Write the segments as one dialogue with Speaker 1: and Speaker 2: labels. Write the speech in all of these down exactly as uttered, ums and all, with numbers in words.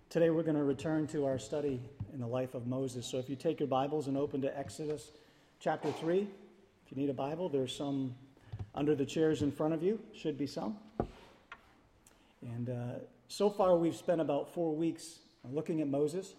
Speaker 1: Today we're going to return to our study in the life of Moses. So if you take your Bibles and open to Exodus chapter three, if you need a Bible, there's some under the chairs in front of you. Should be some. And uh, so far we've spent about four weeks looking at Moses.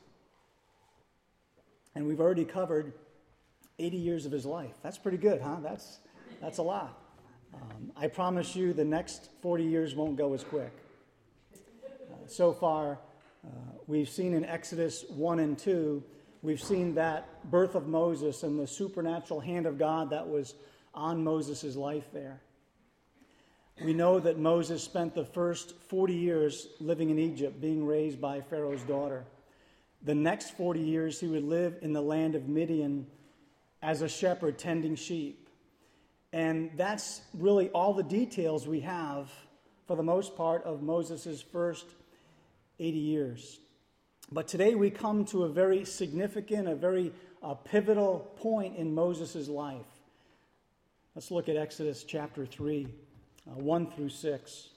Speaker 1: And we've already covered eighty years of his life. That's pretty good, huh? That's, that's a lot. Um, I promise you the next forty years won't go as quick. Uh, so far, uh, we've seen in Exodus one and two, we've seen that birth of Moses and the supernatural hand of God that was on Moses' life there. We know that Moses spent the first forty years living in Egypt, being raised by Pharaoh's daughter. The next forty years he would live in the land of Midian as a shepherd tending sheep. And that's really all the details we have, for the most part, of Moses' first eighty years. But today we come to a very significant, a very uh, pivotal point in Moses' life. Let's look at Exodus chapter three, uh, one through six.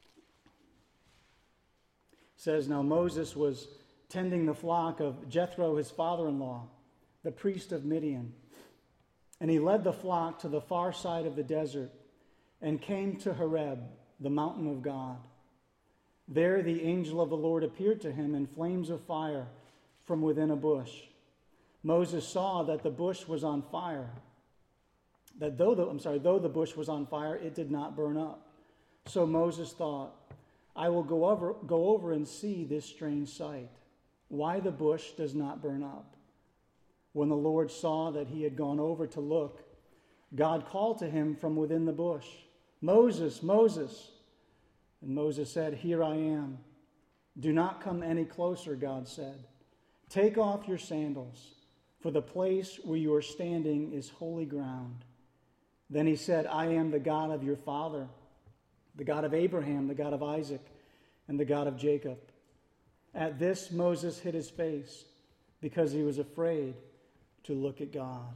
Speaker 1: It says, "Now Moses was tending the flock of Jethro, his father-in-law, the priest of Midian. And he led the flock to the far side of the desert and came to Horeb, the mountain of God. There the angel of the Lord appeared to him in flames of fire from within a bush. Moses saw that the bush was on fire. That though the, I'm sorry, though the bush was on fire, it did not burn up. So Moses thought, I will go over, go over and see this strange sight, why the bush does not burn up. When the Lord saw that he had gone over to look, God called to him from within the bush, Moses, Moses. And Moses said, Here I am. Do not come any closer, God said. Take off your sandals, for the place where you are standing is holy ground. Then he said, I am the God of your father, the God of Abraham, the God of Isaac, and the God of Jacob. At this, Moses hid his face because he was afraid to look at God."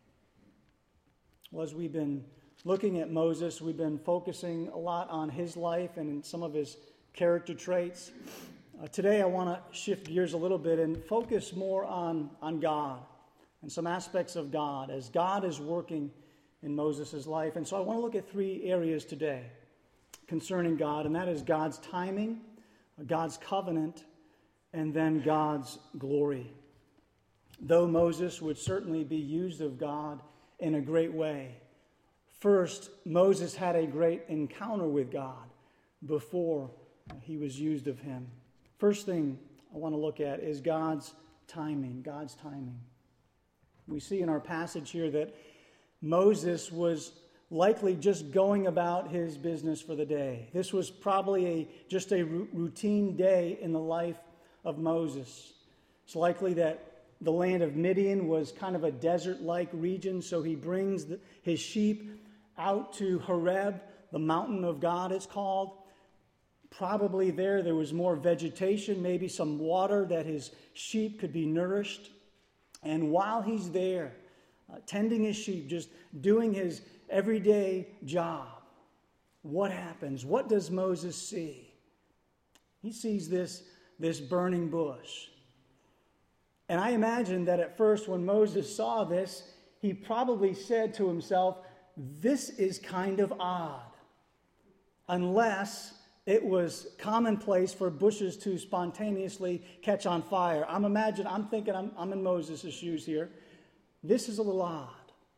Speaker 1: Well, as we've been looking at Moses, we've been focusing a lot on his life and some of his character traits. Uh, today I want to shift gears a little bit and focus more on, on God and some aspects of God as God is working in Moses' life. And so I want to look at three areas today concerning God, and that is God's timing, God's covenant, and then God's glory. Though Moses would certainly be used of God in a great way, first, Moses had a great encounter with God before he was used of him. First thing I want to look at is God's timing, God's timing. We see in our passage here that Moses was likely just going about his business for the day. This was probably a just a routine day in the life of Moses. It's likely that the land of Midian was kind of a desert-like region, so he brings the, his sheep out to Horeb, the mountain of God it's called. Probably there, there was more vegetation, maybe some water that his sheep could be nourished. And while he's there, uh, tending his sheep, just doing his everyday job, what happens? What does Moses see? He sees this, this burning bush. And I imagine that at first when Moses saw this, he probably said to himself, this is kind of odd, unless it was commonplace for bushes to spontaneously catch on fire. I'm imagine, I'm thinking I'm, I'm in Moses' shoes here. This is a little odd.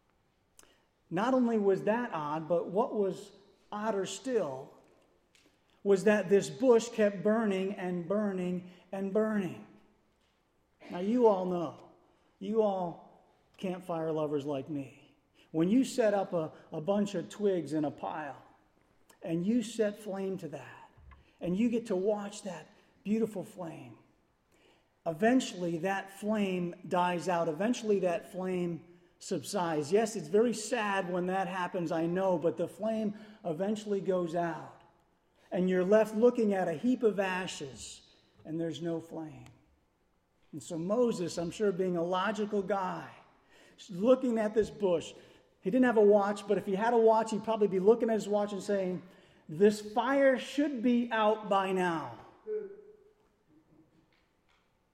Speaker 1: Not only was that odd, but what was odder still was that this bush kept burning and burning and burning. Now, you all know, you all campfire lovers like me, when you set up a, a bunch of twigs in a pile and you set flame to that and you get to watch that beautiful flame, eventually that flame dies out. Eventually that flame subsides. Yes, it's very sad when that happens, I know, but the flame eventually goes out and you're left looking at a heap of ashes and there's no flame. And so Moses, I'm sure being a logical guy, looking at this bush, he didn't have a watch, but if he had a watch, he'd probably be looking at his watch and saying, this fire should be out by now.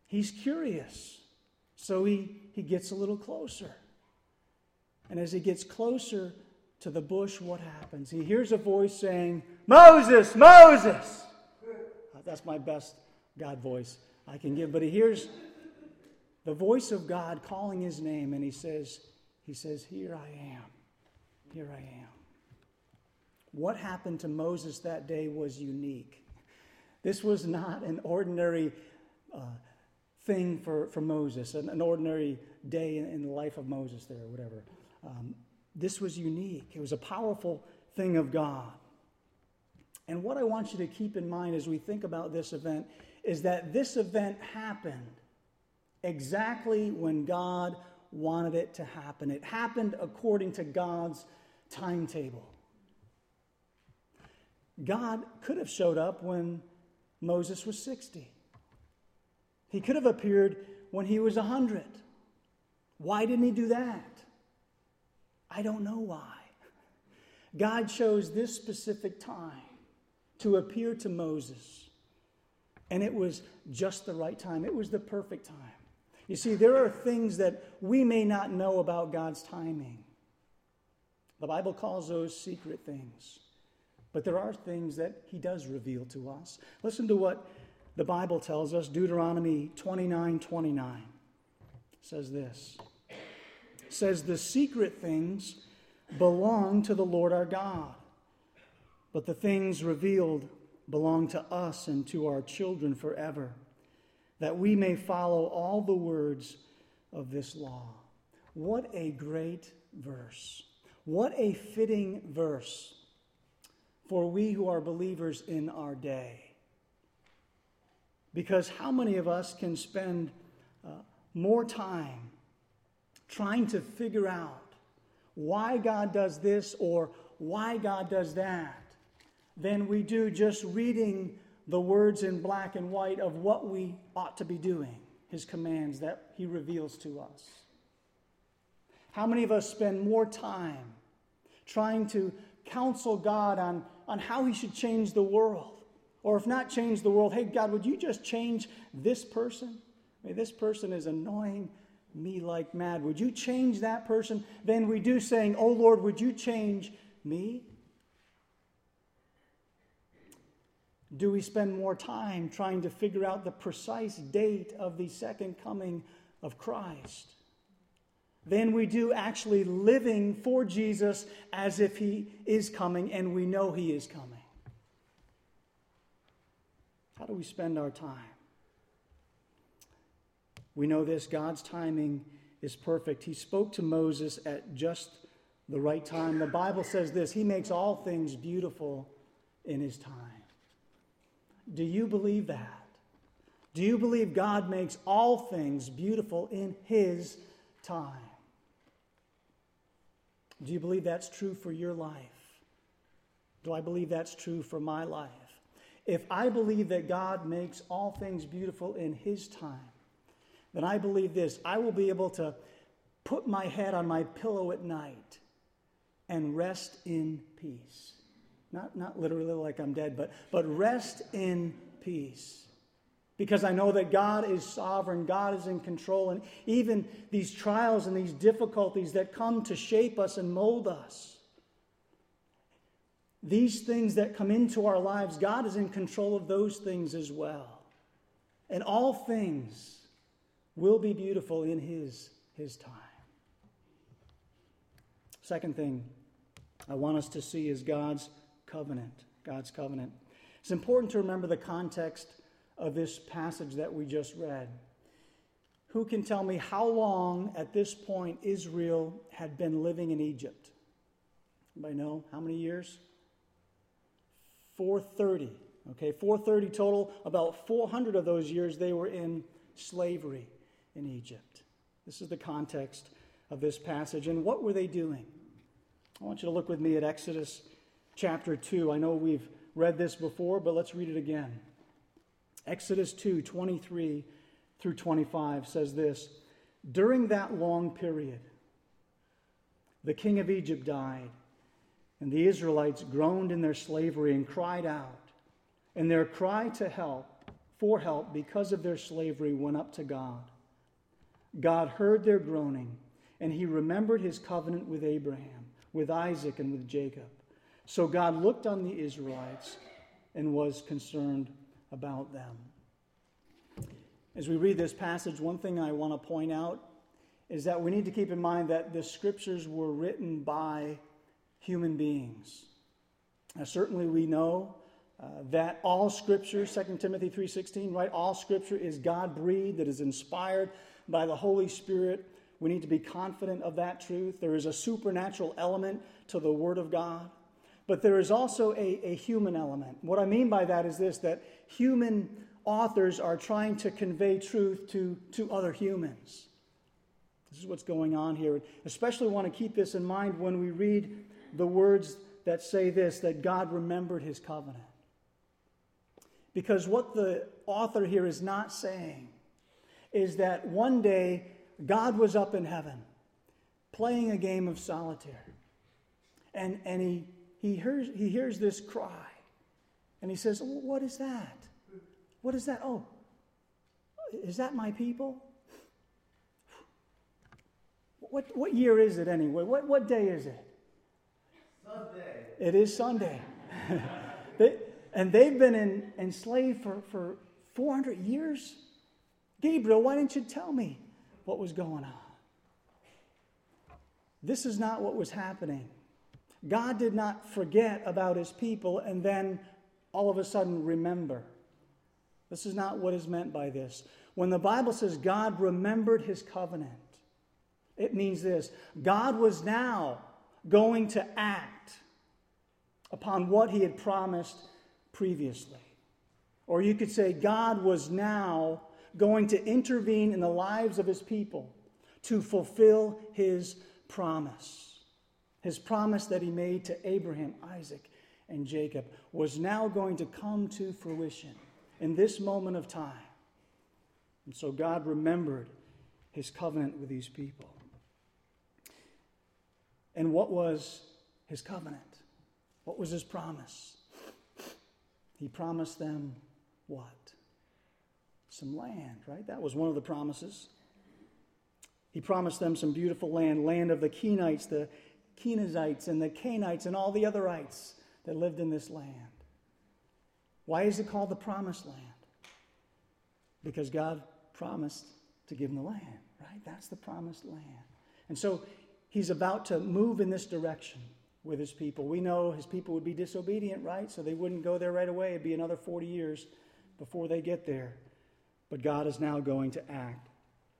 Speaker 1: He's curious. So he, he gets a little closer. And as he gets closer to the bush, what happens? He hears a voice saying, "Moses, Moses!" That's my best God voice I can give. But he hears the voice of God calling his name, and he says, he says, "Here I am. Here I am." What happened to Moses that day was unique. This was not an ordinary uh, thing for, for Moses, an, an ordinary day in, in the life of Moses there, or whatever. Um, this was unique. It was a powerful thing of God. And what I want you to keep in mind as we think about this event is that this event happened exactly when God wanted it to happen. It happened according to God's timetable. God could have showed up when Moses was sixty. He could have appeared when he was one hundred. Why didn't he do that? I don't know why. God chose this specific time to appear to Moses. And it was just the right time. It was the perfect time. You see, there are things that we may not know about God's timing. The Bible calls those secret things. But there are things that he does reveal to us. Listen to what the Bible tells us. Deuteronomy twenty-nine twenty-nine says this. It says, "The secret things belong to the Lord our God, but the things revealed belong to us and to our children forever, that we may follow all the words of this law." What a great verse. What a fitting verse for we who are believers in our day. Because how many of us can spend uh, more time trying to figure out why God does this or why God does that than we do just reading the words in black and white of what we ought to be doing, his commands that he reveals to us? How many of us spend more time trying to counsel God on, on how he should change the world? Or if not change the world, hey, God, would you just change this person? I mean, this person is annoying me like mad. Would you change that person? Then we do saying, "Oh, Lord, would you change me?" Do we spend more time trying to figure out the precise date of the second coming of Christ than we do actually living for Jesus as if he is coming and we know he is coming? How do we spend our time? We know this: God's timing is perfect. He spoke to Moses at just the right time. The Bible says this: he makes all things beautiful in his time. Do you believe that? Do you believe God makes all things beautiful in his time? Do you believe that's true for your life? Do I believe that's true for my life? If I believe that God makes all things beautiful in his time, then I believe this: I will be able to put my head on my pillow at night and rest in peace. Not, not literally like I'm dead, but, but rest in peace. Because I know that God is sovereign, God is in control, and even these trials and these difficulties that come to shape us and mold us, these things that come into our lives, God is in control of those things as well. And all things will be beautiful in his, his time. Second thing I want us to see is God's covenant. God's covenant. It's important to remember the context of this passage that we just read. Who can tell me how long at this point Israel had been living in Egypt? Anybody know how many years? four thirty. Okay, four thirty total. About four hundred of those years they were in slavery in Egypt. This is the context of this passage. And what were they doing? I want you to look with me at Exodus chapter two. I know we've read this before, but let's read it again. Exodus two, twenty-three through twenty-five says this: "During that long period, the king of Egypt died, and the Israelites groaned in their slavery and cried out. And their cry to help for help because of their slavery went up to God. God heard their groaning, and he remembered his covenant with Abraham, with Isaac, and with Jacob. So God looked on the Israelites and was concerned about them. As we read this passage, one thing I want to point out is that we need to keep in mind that the scriptures were written by human beings. Now, certainly we know uh, that all scripture, Second Timothy three sixteen, right? All scripture is God-breathed, that is inspired by the Holy Spirit. We need to be confident of that truth. There is a supernatural element to the Word of God, but there is also a, a human element. What I mean by that is this, that human authors are trying to convey truth to, to other humans. This is what's going on here. Especially want to keep this in mind when we read the words that say this, that God remembered his covenant. Because what the author here is not saying is that one day God was up in heaven playing a game of solitaire. And, and he, he, hears, he hears this cry. And he says, what is that? What is that? Oh, is that my people? What, what year is it anyway? What, what day is it?
Speaker 2: Sunday.
Speaker 1: It is Sunday. they, and they've been in, enslaved for, for four hundred years. Gabriel, why didn't you tell me what was going on? This is not what was happening. God did not forget about his people and then all of a sudden remember. This is not what is meant by this. When the Bible says God remembered his covenant, it means this: God was now going to act upon what he had promised previously. Or you could say God was now going to intervene in the lives of his people to fulfill his promise. His promise that he made to Abraham, Isaac, and Jacob was now going to come to fruition in this moment of time. And so God remembered his covenant with these people. And what was his covenant? What was his promise? He promised them what? Some land, right? That was one of the promises. He promised them some beautiful land, land of the Kenites, the Kenizzites, and the Canaanites, and all the otherites that lived in this land. Why is it called the promised land? Because God promised to give them the land, right? That's the promised land. And so he's about to move in this direction with his people. We know his people would be disobedient, right? So they wouldn't go there right away. It'd be another forty years before they get there. But God is now going to act.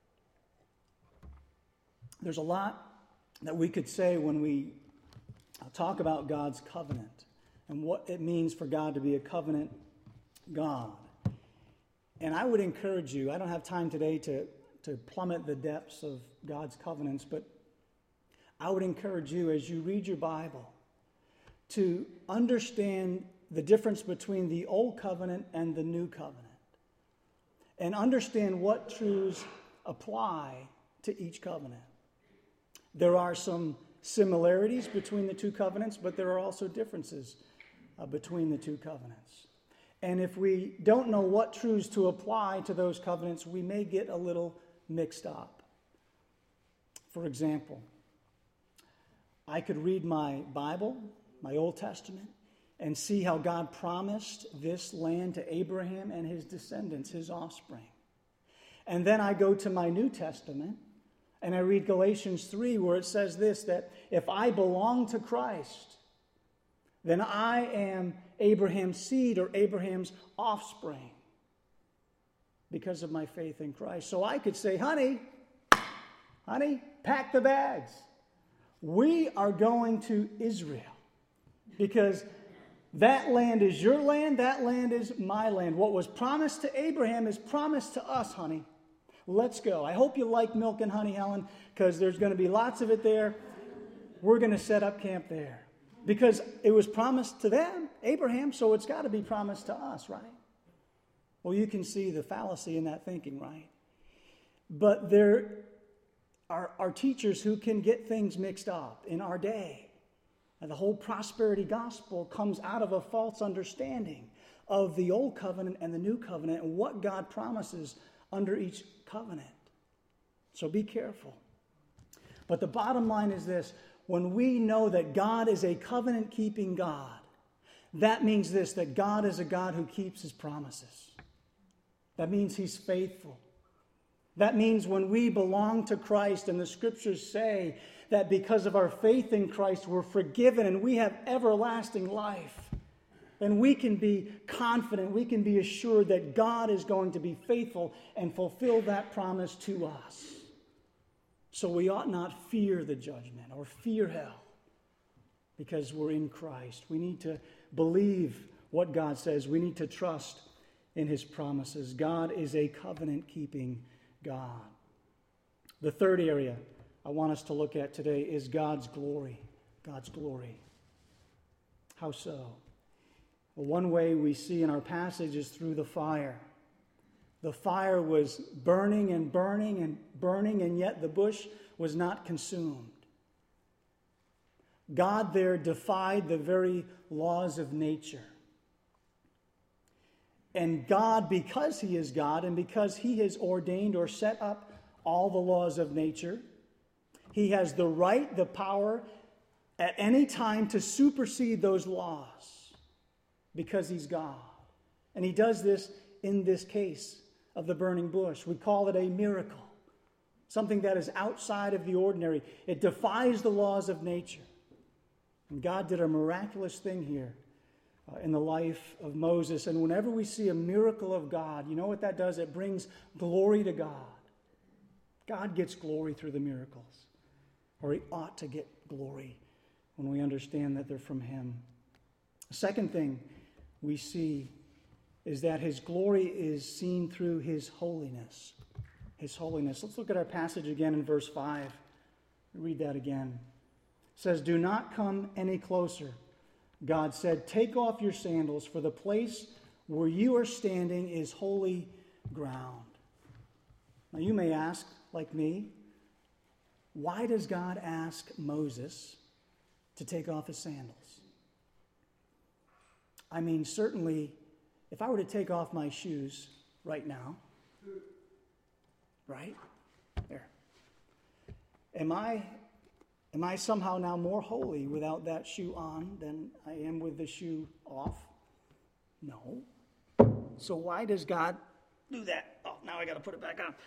Speaker 1: There's a lot that we could say when we talk about God's covenant and what it means for God to be a covenant God. And I would encourage you, I don't have time today to, to plummet the depths of God's covenants, but I would encourage you as you read your Bible to understand the difference between the old covenant and the new covenant. And understand what truths apply to each covenant. There are some similarities between the two covenants, but there are also differences uh, between the two covenants. And if we don't know what truths to apply to those covenants, we may get a little mixed up. For example, I could read my Bible, my Old Testament, and see how God promised this land to Abraham and his descendants, his offspring. And then I go to my New Testament, and I read Galatians three, where it says this, that if I belong to Christ, then I am Abraham's seed or Abraham's offspring because of my faith in Christ. So I could say, honey, honey, pack the bags. We are going to Israel because that land is your land, that land is my land. What was promised to Abraham is promised to us, honey. Let's go. I hope you like milk and honey, Helen, because there's going to be lots of it there. We're going to set up camp there. Because it was promised to them, Abraham, so it's got to be promised to us, right? Well, you can see the fallacy in that thinking, right? But there are, are teachers who can get things mixed up in our day. And the whole prosperity gospel comes out of a false understanding of the old covenant and the new covenant and what God promises under each covenant. So be careful. But the bottom line is this: when we know that God is a covenant-keeping God, that means this, that God is a God who keeps his promises. That means he's faithful. That means when we belong to Christ, and the scriptures say that because of our faith in Christ, we're forgiven and we have everlasting life, then we can be confident, we can be assured that God is going to be faithful and fulfill that promise to us. So we ought not fear the judgment or fear hell because we're in Christ. We need to believe what God says. We need to trust in his promises. God is a covenant-keeping God. The third area I want us to look at today is God's glory. God's glory. How so? Well, one way we see in our passage is through the fire. The fire was burning and burning and burning, and yet the bush was not consumed. God there defied the very laws of nature. And God, because he is God and because he has ordained or set up all the laws of nature, he has the right, the power at any time to supersede those laws because he's God. And he does this in this case of the burning bush. We call it a miracle, something that is outside of the ordinary. It defies the laws of nature. And God did a miraculous thing here uh, in the life of Moses. And whenever we see a miracle of God, you know what that does? It brings glory to God. God gets glory through the miracles, or he ought to get glory when we understand that they're from him. The second thing we see is that his glory is seen through his holiness. His holiness. Let's look at our passage again in verse five. Read that again. It says, "Do not come any closer. God said, take off your sandals, for the place where you are standing is holy ground." Now you may ask, like me, why does God ask Moses to take off his sandals? I mean, certainly, if I were to take off my shoes right now, right? There. Am I, am I somehow now more holy without that shoe on than I am with the shoe off? No. So why does God do that? Oh, now I got to put it back on.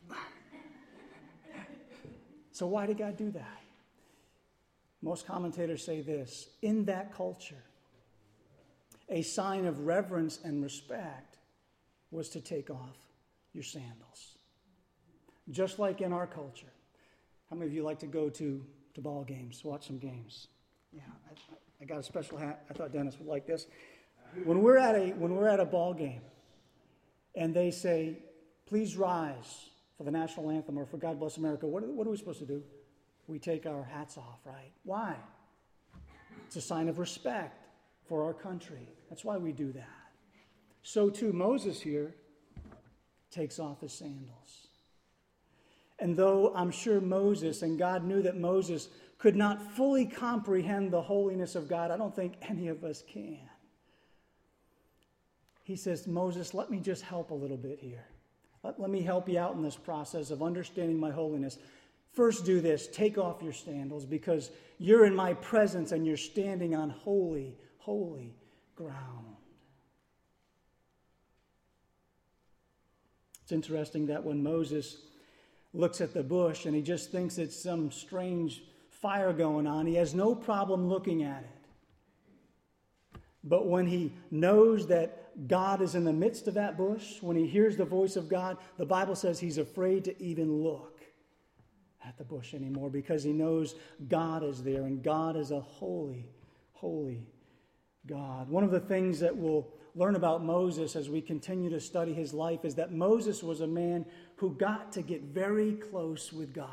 Speaker 1: So why did God do that? Most commentators say this: in that culture, a sign of reverence and respect was to take off your sandals. Just like in our culture. How many of you like to go to, to ball games, watch some games? Yeah, I, I got a special hat. I thought Dennis would like this. When we're at a when we're at a ball game and they say, please rise for the national anthem or for God Bless America, what, what are we supposed to do? We take our hats off, right? Why? It's a sign of respect for our country. That's why we do that. So too, Moses here takes off his sandals. And though I'm sure Moses, and God knew that Moses could not fully comprehend the holiness of God, I don't think any of us can. He says, Moses, let me just help a little bit here. Let, let me help you out in this process of understanding my holiness. First do this, take off your sandals, because you're in my presence and you're standing on holy, holy ground. It's interesting that when Moses looks at the bush and he just thinks it's some strange fire going on, he has no problem looking at it. But when he knows that God is in the midst of that bush, when he hears the voice of God, the Bible says he's afraid to even look at the bush anymore because he knows God is there, and God is a holy, holy God. One of the things that we'll learn about Moses as we continue to study his life is that Moses was a man who got to get very close with God.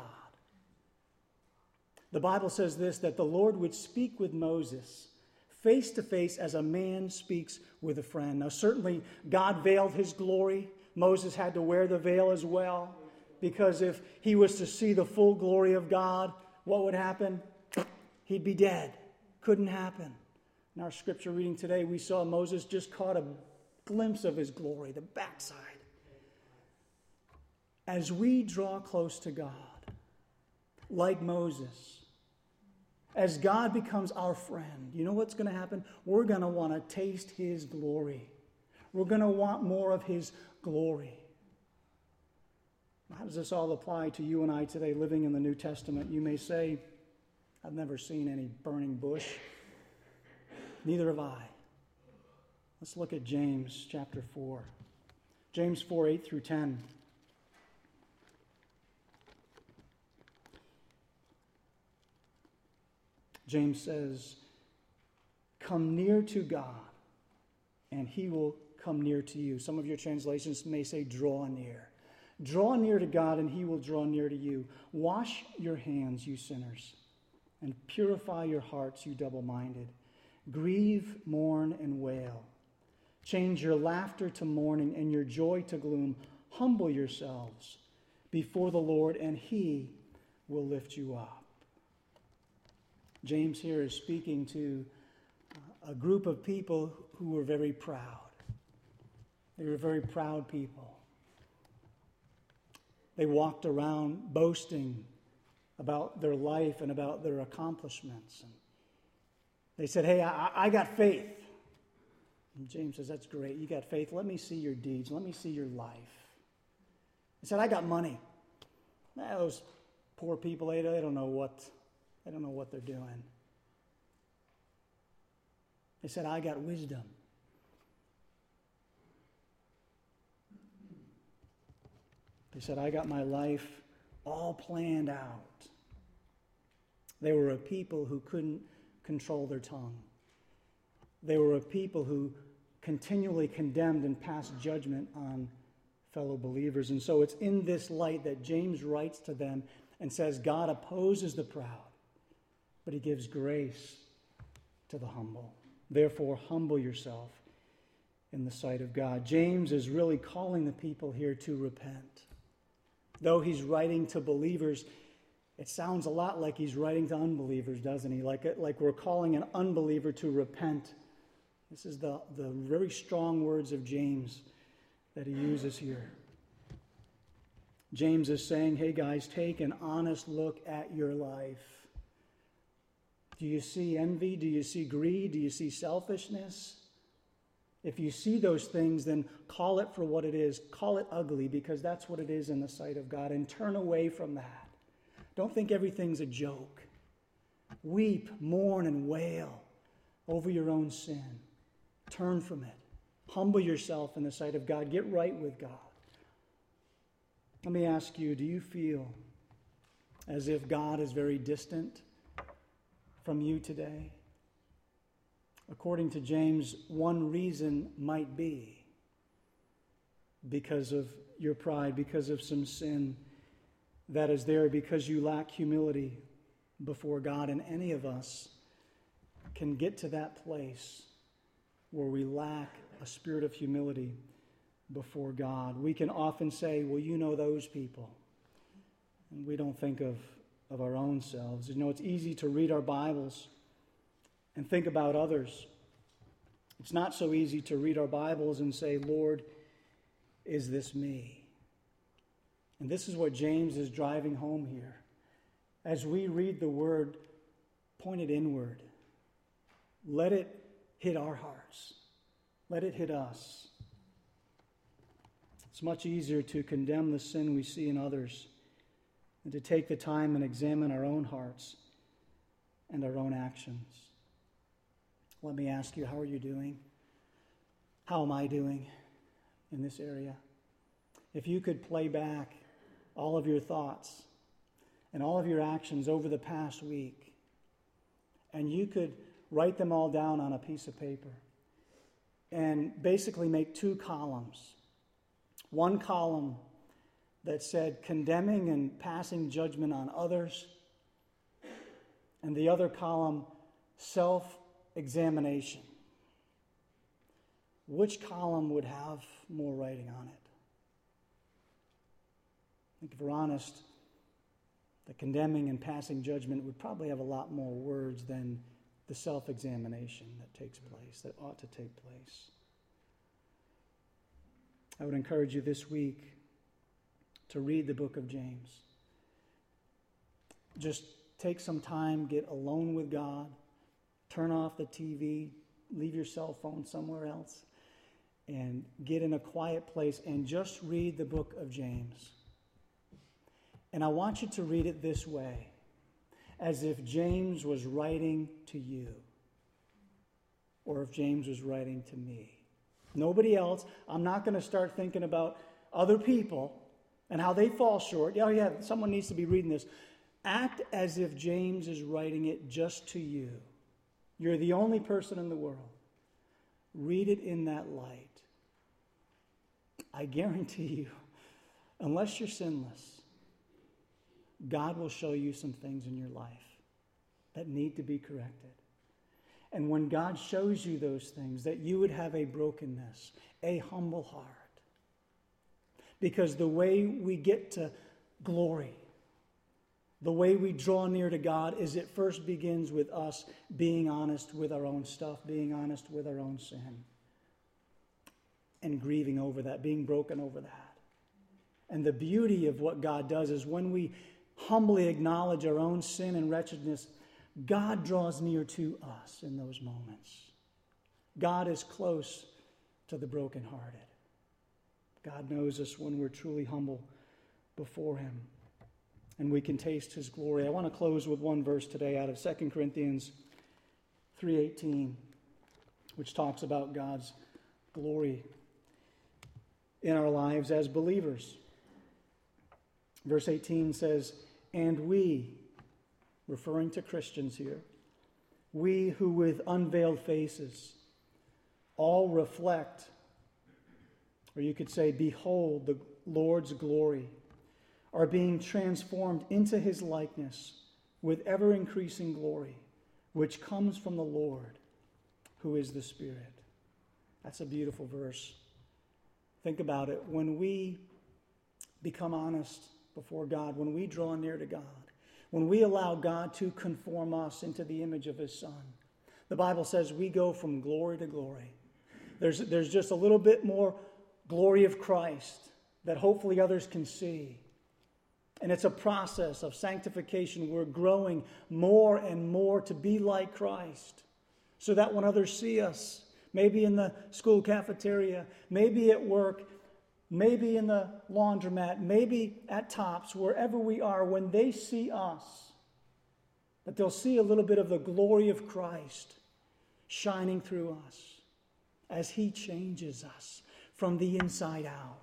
Speaker 1: The Bible says this, that the Lord would speak with Moses face to face as a man speaks with a friend. Now certainly God veiled his glory. Moses had to wear the veil as well, because if he was to see the full glory of God, what would happen? He'd be dead. Couldn't happen. In our scripture reading today, we saw Moses just caught a glimpse of his glory, the backside. As we draw close to God, like Moses, as God becomes our friend, you know what's going to happen? We're going to want to taste his glory. We're going to want more of his glory. How does this all apply to you and I today living in the New Testament? You may say, I've never seen any burning bush. Neither have I. Let's look at James chapter four. James four, eight through ten. James says, come near to God, and he will come near to you. Some of your translations may say, draw near. Draw near to God, and he will draw near to you. Wash your hands, you sinners, and purify your hearts, you double-minded. Grieve, mourn, and wail. Change your laughter to mourning and your joy to gloom. Humble yourselves before the Lord, and he will lift you up. James here is speaking to a group of people who were very proud. They were very proud people. They walked around boasting about their life and about their accomplishments. And they said, hey, I, I got faith. And James says, that's great. You got faith. Let me see your deeds. Let me see your life. They said, I got money. Nah, those poor people, they, they don't know what, they don't know what they're doing. They said, I got wisdom. They said, I got my life all planned out. They were a people who couldn't control their tongue. They were a people who continually condemned and passed judgment on fellow believers. And so it's in this light that James writes to them and says, God opposes the proud, but he gives grace to the humble. Therefore, humble yourself in the sight of God. James is really calling the people here to repent. Though he's writing to believers, it sounds a lot like he's writing to unbelievers, doesn't he? Like, like we're calling an unbeliever to repent. This is the, the very strong words of James that he uses here. James is saying, hey guys, take an honest look at your life. Do you see envy? Do you see greed? Do you see selfishness? If you see those things, then call it for what it is. Call it ugly, because that's what it is in the sight of God, and turn away from that. Don't think everything's a joke. Weep, mourn, and wail over your own sin. Turn from it. Humble yourself in the sight of God. Get right with God. Let me ask you, do you feel as if God is very distant from you today? According to James, one reason might be because of your pride, because of some sin that is there, because you lack humility before God. And any of us can get to that place where we lack a spirit of humility before God. We can often say, well, you know those people. And we don't think of, of our own selves. You know, it's easy to read our Bibles and think about others. It's not so easy to read our Bibles and say, Lord, is this me? And this is what James is driving home here. As we read the word, point it inward. Let it hit our hearts. Let it hit us. It's much easier to condemn the sin we see in others than to take the time and examine our own hearts and our own actions. Let me ask you, how are you doing? How am I doing in this area? If you could play back all of your thoughts and all of your actions over the past week, and you could write them all down on a piece of paper and basically make two columns. One column that said condemning and passing judgment on others, and the other column, self-examination. Which column would have more writing on it? I think if we're honest, the condemning and passing judgment would probably have a lot more words than the self-examination that takes place, that ought to take place. I would encourage you this week to read the book of James. Just take some time, get alone with God, turn off the T V, leave your cell phone somewhere else, and get in a quiet place and just read the book of James. And I want you to read it this way, as if James was writing to you, or if James was writing to me. Nobody else. I'm not going to start thinking about other people and how they fall short. Oh yeah, someone needs to be reading this. Act as if James is writing it just to you. You're the only person in the world. Read it in that light. I guarantee you, unless you're sinless, God will show you some things in your life that need to be corrected. And when God shows you those things, that you would have a brokenness, a humble heart. Because the way we get to glory, the way we draw near to God, is it first begins with us being honest with our own stuff, being honest with our own sin, and grieving over that, being broken over that. And the beauty of what God does is when we humbly acknowledge our own sin and wretchedness, God draws near to us in those moments. God is close to the brokenhearted. God knows us when we're truly humble before Him, and we can taste His glory. I want to close with one verse today out of Second Corinthians three eighteen, which talks about God's glory in our lives as believers. Verse eighteen says, "And we," referring to Christians here, "we who with unveiled faces all reflect," or you could say, "behold the Lord's glory, are being transformed into His likeness with ever-increasing glory, which comes from the Lord, who is the Spirit." That's a beautiful verse. Think about it. When we become honest before God, when we draw near to God, when we allow God to conform us into the image of His Son, the Bible says we go from glory to glory. There's, there's just a little bit more glory of Christ that hopefully others can see. And it's a process of sanctification. We're growing more and more to be like Christ, so that when others see us, maybe in the school cafeteria, maybe at work, maybe in the laundromat, maybe at Tops, wherever we are, when they see us, that they'll see a little bit of the glory of Christ shining through us as He changes us from the inside out.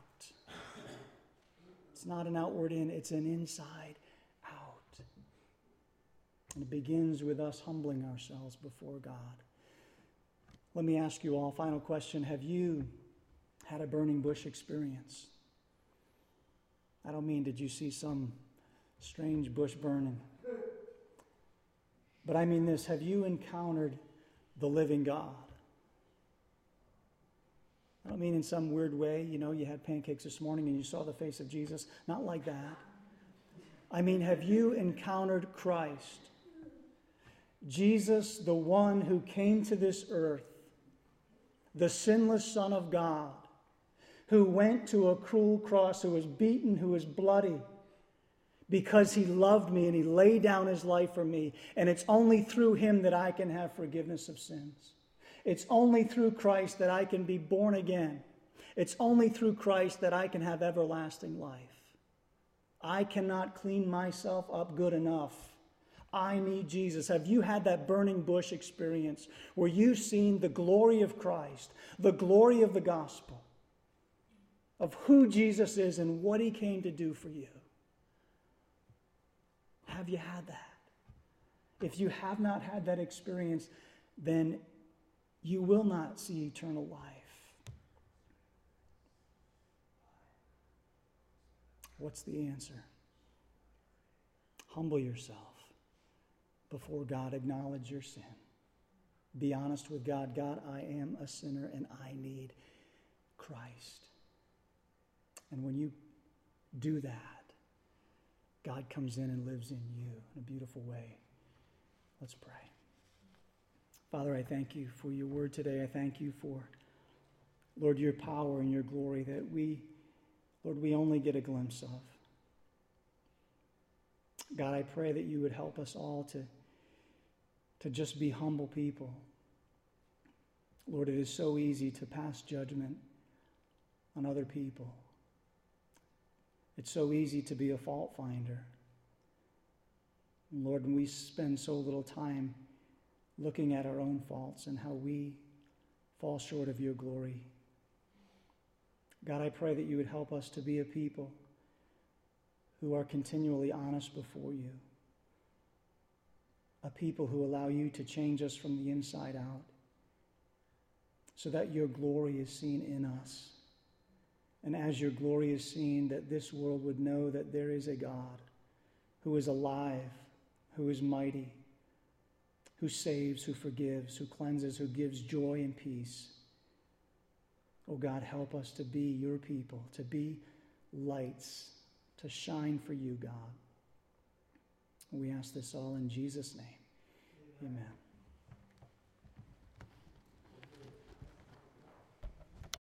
Speaker 1: It's not an outward in, it's an inside out. And it begins with us humbling ourselves before God. Let me ask you all, final question. Have you had a burning bush experience? I don't mean did you see some strange bush burning. But I mean this, have you encountered the living God? I don't mean in some weird way, you know, you had pancakes this morning and you saw the face of Jesus. Not like that. I mean, have you encountered Christ? Jesus, the one who came to this earth, the sinless Son of God, who went to a cruel cross, who was beaten, who was bloody, because He loved me and He laid down His life for me. And it's only through Him that I can have forgiveness of sins. It's only through Christ that I can be born again. It's only through Christ that I can have everlasting life. I cannot clean myself up good enough. I need Jesus. Have you had that burning bush experience where you've seen the glory of Christ, the glory of the gospel, of who Jesus is and what He came to do for you? Have you had that? If you have not had that experience, then you will not see eternal life. What's the answer? Humble yourself before God. Acknowledge your sin. Be honest with God. God, I am a sinner and I need Christ. And when you do that, God comes in and lives in you in a beautiful way. Let's pray. Father, I thank You for Your word today. I thank You for Lord, your power and your glory that we, Lord, we only get a glimpse of. God, I pray that you would help us all to, to just be humble people. Lord, it is so easy to pass judgment on other people. It's so easy to be a fault finder. And Lord, when we spend so little time looking at our own faults and how we fall short of your glory. God, I pray that you would help us to be a people who are continually honest before you. A people who allow you to change us from the inside out so that your glory is seen in us. And as your glory is seen, that this world would know that there is a God who is alive, who is mighty, who saves, who forgives, who cleanses, who gives joy and peace. Oh God, help us to be your people, to be lights, to shine for you, God. We ask this all in Jesus' name. Amen. Amen.